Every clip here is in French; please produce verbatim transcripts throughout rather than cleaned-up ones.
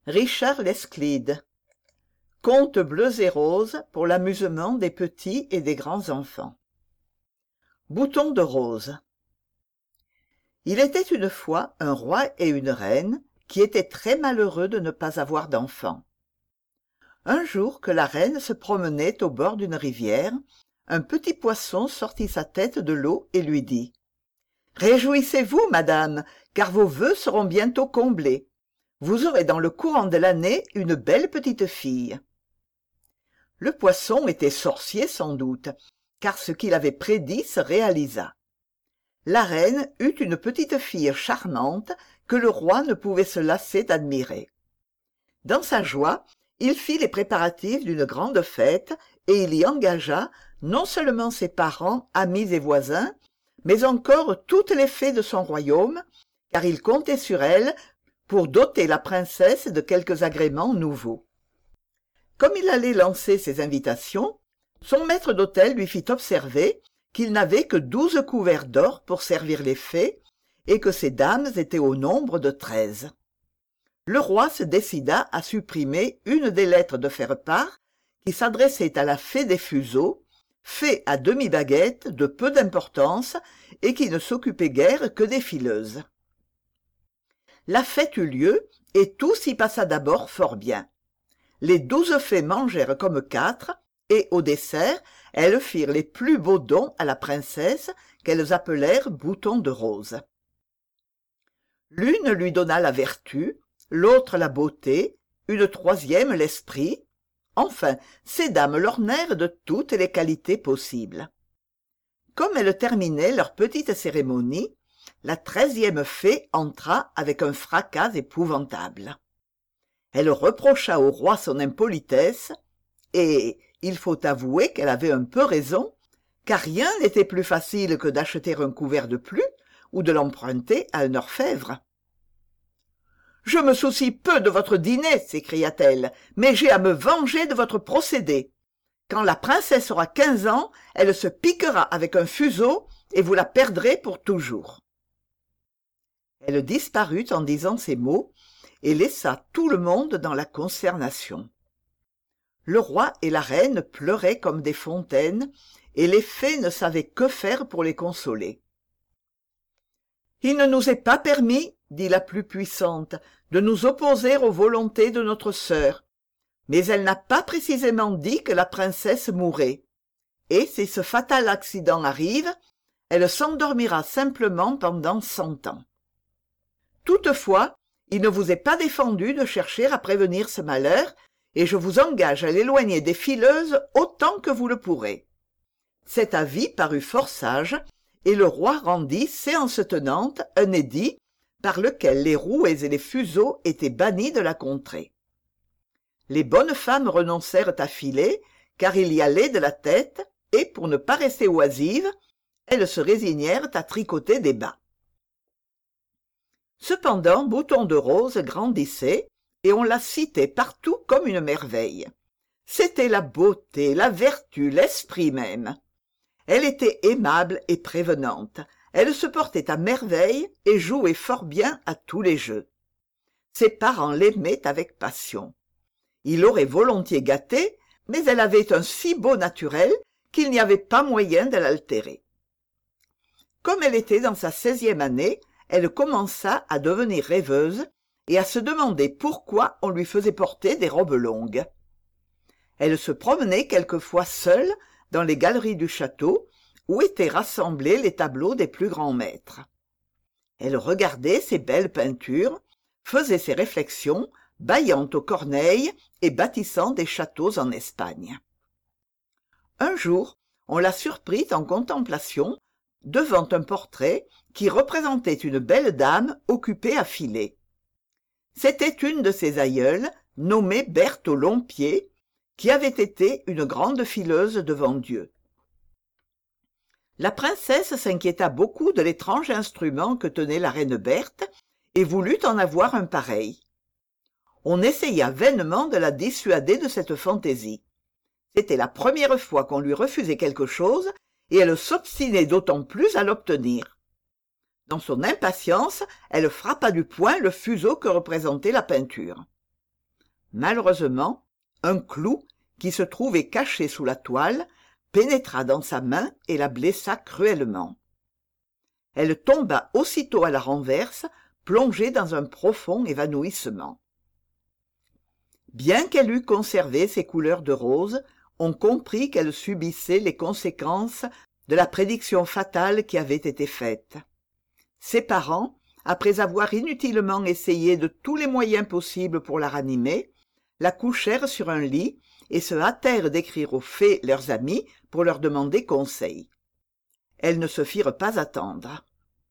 Richard l'Esclide. Contes bleus et roses pour l'amusement des petits et des grands enfants. Bouton de rose. Il était une fois un roi et une reine qui étaient très malheureux de ne pas avoir d'enfants. Un jour que la reine se promenait au bord d'une rivière, un petit poisson sortit sa tête de l'eau et lui dit « Réjouissez-vous, madame, car vos vœux seront bientôt comblés. Vous aurez dans le courant de l'année une belle petite fille. » Le poisson était sorcier sans doute, car ce qu'il avait prédit se réalisa. La reine eut une petite fille charmante que le roi ne pouvait se lasser d'admirer. Dans sa joie, il fit les préparatifs d'une grande fête et il y engagea non seulement ses parents, amis et voisins, mais encore toutes les fées de son royaume, car il comptait sur elles pour doter la princesse de quelques agréments nouveaux. Comme il allait lancer ses invitations, son maître d'hôtel lui fit observer qu'il n'avait que douze couverts d'or pour servir les fées et que ces dames étaient au nombre de treize. Le roi se décida à supprimer une des lettres de faire-part qui s'adressait à la fée des fuseaux, fée à demi-baguette de peu d'importance et qui ne s'occupait guère que des fileuses. La fête eut lieu et tout s'y passa d'abord fort bien. Les douze fées mangèrent comme quatre, et au dessert, elles firent les plus beaux dons à la princesse qu'elles appelèrent Bouton de rose. L'une lui donna la vertu, l'autre la beauté, une troisième l'esprit. Enfin, ces dames l'ornèrent de toutes les qualités possibles. Comme elles terminaient leur petite cérémonie, la treizième fée entra avec un fracas épouvantable. Elle reprocha au roi son impolitesse, et il faut avouer qu'elle avait un peu raison, car rien n'était plus facile que d'acheter un couvert de plus ou de l'emprunter à un orfèvre. « Je me soucie peu de votre dîner, s'écria-t-elle, mais j'ai à me venger de votre procédé. Quand la princesse aura quinze ans, elle se piquera avec un fuseau et vous la perdrez pour toujours. » Elle disparut en disant ces mots, et laissa tout le monde dans la consternation. Le roi et la reine pleuraient comme des fontaines, et les fées ne savaient que faire pour les consoler. « Il ne nous est pas permis, dit la plus puissante, de nous opposer aux volontés de notre sœur, mais elle n'a pas précisément dit que la princesse mourrait, et si ce fatal accident arrive, elle s'endormira simplement pendant cent ans. Toutefois, il ne vous est pas défendu de chercher à prévenir ce malheur, et je vous engage à l'éloigner des fileuses autant que vous le pourrez. » Cet avis parut fort sage, et le roi rendit, séance tenante, un édit par lequel les rouets et les fuseaux étaient bannis de la contrée. Les bonnes femmes renoncèrent à filer, car il y allait de la tête, et pour ne pas rester oisives, elles se résignèrent à tricoter des bas. Cependant, Bouton de rose grandissait, et on la citait partout comme une merveille. C'était la beauté, la vertu, l'esprit même. Elle était aimable et prévenante. Elle se portait à merveille et jouait fort bien à tous les jeux. Ses parents l'aimaient avec passion. Il l'aurait volontiers gâtée, mais elle avait un si beau naturel qu'il n'y avait pas moyen de l'altérer. Comme elle était dans sa seizième année, elle commença à devenir rêveuse et à se demander pourquoi on lui faisait porter des robes longues. Elle se promenait quelquefois seule dans les galeries du château où étaient rassemblés les tableaux des plus grands maîtres. Elle regardait ces belles peintures, faisait ses réflexions, bâillant aux corneilles et bâtissant des châteaux en Espagne. Un jour, on la surprit en contemplation devant un portrait qui représentait une belle dame occupée à filer. C'était une de ses aïeules, nommée Berthe aux longs pieds, qui avait été une grande fileuse devant Dieu. La princesse s'inquiéta beaucoup de l'étrange instrument que tenait la reine Berthe et voulut en avoir un pareil. On essaya vainement de la dissuader de cette fantaisie. C'était la première fois qu'on lui refusait quelque chose et elle s'obstinait d'autant plus à l'obtenir. Dans son impatience, elle frappa du poing le fuseau que représentait la peinture. Malheureusement, un clou, qui se trouvait caché sous la toile, pénétra dans sa main et la blessa cruellement. Elle tomba aussitôt à la renverse, plongée dans un profond évanouissement. Bien qu'elle eût conservé ses couleurs de rose, on comprit qu'elle subissait les conséquences de la prédiction fatale qui avait été faite. Ses parents, après avoir inutilement essayé de tous les moyens possibles pour la ranimer, la couchèrent sur un lit et se hâtèrent d'écrire aux fées leurs amis pour leur demander conseil. Elles ne se firent pas attendre.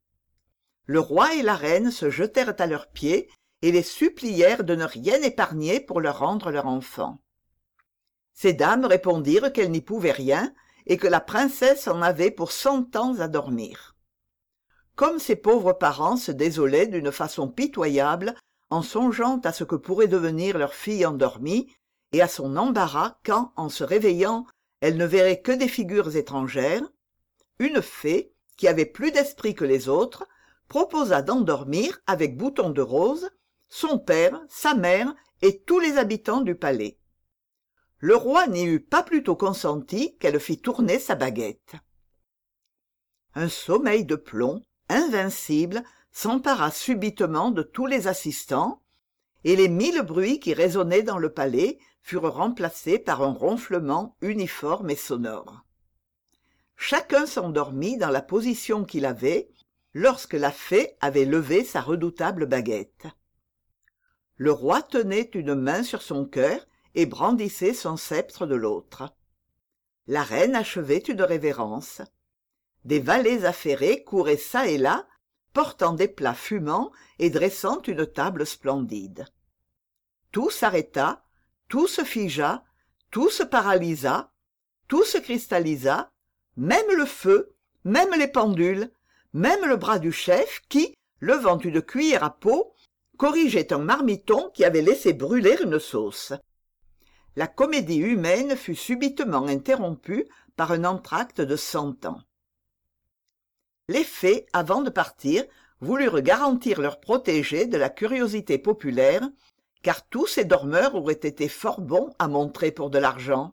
Le roi et la reine se jetèrent à leurs pieds et les supplièrent de ne rien épargner pour leur rendre leur enfant. Ces dames répondirent qu'elles n'y pouvaient rien et que la princesse en avait pour cent ans à dormir. Comme ces pauvres parents se désolaient d'une façon pitoyable en songeant à ce que pourrait devenir leur fille endormie et à son embarras quand, en se réveillant, elle ne verrait que des figures étrangères, une fée, qui avait plus d'esprit que les autres, proposa d'endormir avec Bouton de Rose son père, sa mère et tous les habitants du palais. Le roi n'y eut pas plutôt consenti qu'elle fit tourner sa baguette. Un sommeil de plomb, invincible, s'empara subitement de tous les assistants, et les mille bruits qui résonnaient dans le palais furent remplacés par un ronflement uniforme et sonore. Chacun s'endormit dans la position qu'il avait lorsque la fée avait levé sa redoutable baguette. Le roi tenait une main sur son cœur et brandissait son sceptre de l'autre. La reine achevait une révérence. Des valets affairés couraient çà et là, portant des plats fumants et dressant une table splendide. Tout s'arrêta, tout se figea, tout se paralysa, tout se cristallisa, même le feu, même les pendules, même le bras du chef qui, levant une cuillère à peau, corrigeait un marmiton qui avait laissé brûler une sauce. La comédie humaine fut subitement interrompue par un entr'acte de cent ans. Les fées, avant de partir, voulurent garantir leurs protégés de la curiosité populaire, car tous ces dormeurs auraient été fort bons à montrer pour de l'argent.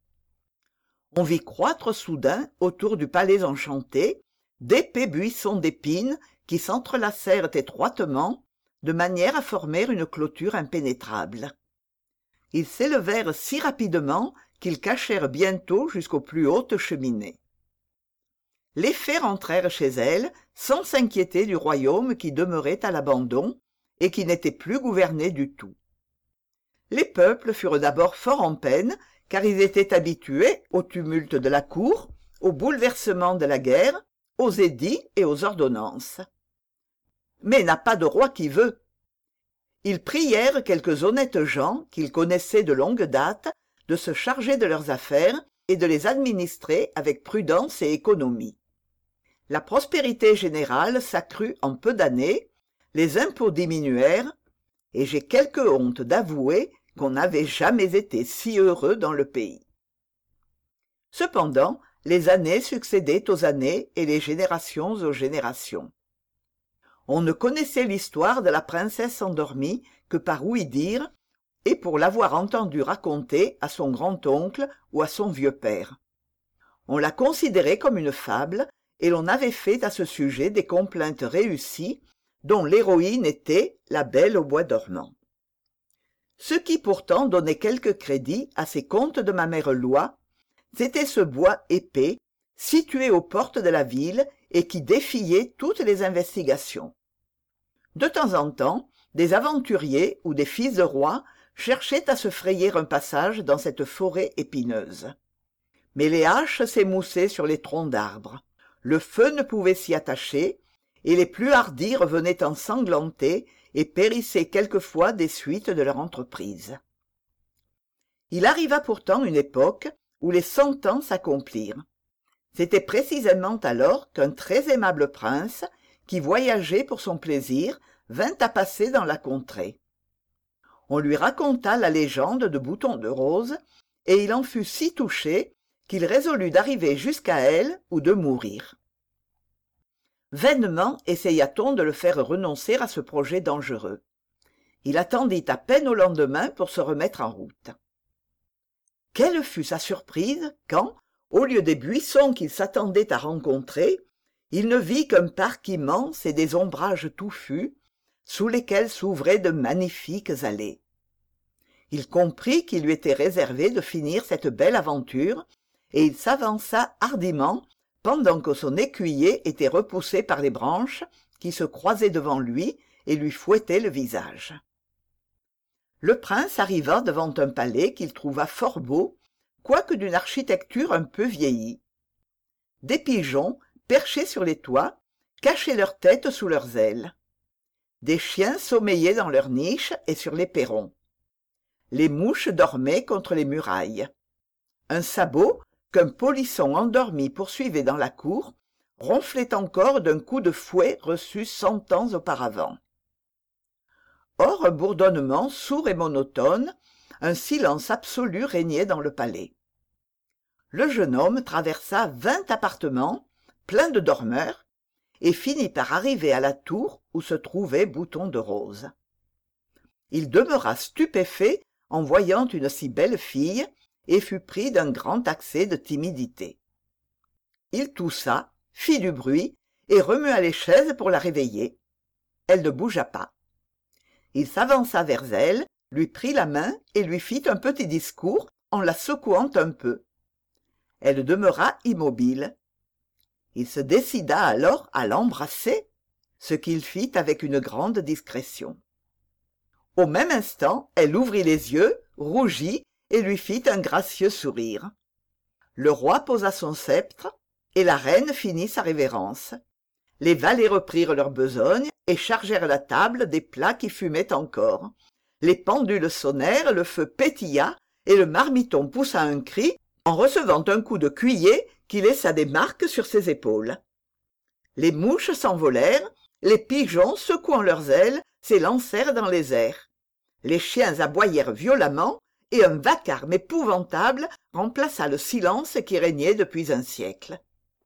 On vit croître soudain, autour du palais enchanté, d'épais buissons d'épines qui s'entrelacèrent étroitement, de manière à former une clôture impénétrable. Ils s'élevèrent si rapidement qu'ils cachèrent bientôt jusqu'aux plus hautes cheminées. Les fées rentrèrent chez elles sans s'inquiéter du royaume qui demeurait à l'abandon et qui n'était plus gouverné du tout. Les peuples furent d'abord fort en peine, car ils étaient habitués au tumulte de la cour, aux bouleversements de la guerre, aux édits et aux ordonnances. Mais n'a pas de roi qui veut. Ils prièrent quelques honnêtes gens qu'ils connaissaient de longue date de se charger de leurs affaires et de les administrer avec prudence et économie. La prospérité générale s'accrut en peu d'années, les impôts diminuèrent, et j'ai quelque honte d'avouer qu'on n'avait jamais été si heureux dans le pays. Cependant, les années succédaient aux années et les générations aux générations. On ne connaissait l'histoire de la princesse endormie que par ouï-dire et pour l'avoir entendue raconter à son grand-oncle ou à son vieux-père. On la considérait comme une fable et l'on avait fait à ce sujet des complaintes réussies dont l'héroïne était la Belle au bois dormant. Ce qui pourtant donnait quelque crédit à ces contes de ma mère Loi, c'était ce bois épais, situé aux portes de la ville et qui défiait toutes les investigations. De temps en temps, des aventuriers ou des fils de rois cherchaient à se frayer un passage dans cette forêt épineuse. Mais les haches s'émoussaient sur les troncs d'arbres, le feu ne pouvait s'y attacher, et les plus hardis revenaient ensanglantés et périssaient quelquefois des suites de leur entreprise. Il arriva pourtant une époque où les cent ans s'accomplirent. C'était précisément alors qu'un très aimable prince, qui voyageait pour son plaisir, vint à passer dans la contrée. On lui raconta la légende de Bouton de Rose, et il en fut si touché qu'il résolut d'arriver jusqu'à elle ou de mourir. Vainement essaya-t-on de le faire renoncer à ce projet dangereux. Il attendit à peine au lendemain pour se remettre en route. Quelle fut sa surprise quand, au lieu des buissons qu'il s'attendait à rencontrer, il ne vit qu'un parc immense et des ombrages touffus, sous lesquels s'ouvraient de magnifiques allées. Il comprit qu'il lui était réservé de finir cette belle aventure, et il s'avança hardiment, pendant que son écuyer était repoussé par les branches qui se croisaient devant lui et lui fouettaient le visage. Le prince arriva devant un palais qu'il trouva fort beau, quoique d'une architecture un peu vieillie. Des pigeons, perchés sur les toits, cachaient leurs têtes sous leurs ailes. Des chiens sommeillaient dans leurs niches et sur les perrons. Les mouches dormaient contre les murailles. Un sabot, qu'un polisson endormi poursuivait dans la cour, ronflait encore d'un coup de fouet reçu cent ans auparavant. Or un bourdonnement sourd et monotone, un silence absolu régnait dans le palais. Le jeune homme traversa vingt appartements, pleins de dormeurs, et finit par arriver à la tour où se trouvait Bouton de Rose. Il demeura stupéfait en voyant une si belle fille, et fut pris d'un grand accès de timidité. Il toussa, fit du bruit, et remua les chaises pour la réveiller. Elle ne bougea pas. Il s'avança vers elle, lui prit la main et lui fit un petit discours en la secouant un peu. Elle demeura immobile. Il se décida alors à l'embrasser, ce qu'il fit avec une grande discrétion. Au même instant, elle ouvrit les yeux, rougit et lui fit un gracieux sourire. Le roi posa son sceptre et la reine finit sa révérence. Les valets reprirent leur besogne et chargèrent la table des plats qui fumaient encore. Les pendules sonnèrent, le feu pétilla et le marmiton poussa un cri en recevant un coup de cuiller qui laissa des marques sur ses épaules. Les mouches s'envolèrent, les pigeons, secouant leurs ailes, s'élancèrent dans les airs. Les chiens aboyèrent violemment et un vacarme épouvantable remplaça le silence qui régnait depuis un siècle.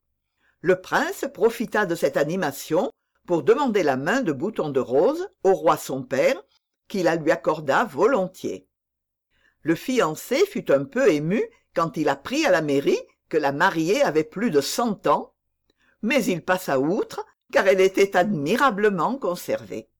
Le prince profita de cette animation pour demander la main de Bouton de Rose au roi son père, qui la lui accorda volontiers. Le fiancé fut un peu ému quand il apprit à la mairie que la mariée avait plus de cent ans, mais il passa outre car elle était admirablement conservée.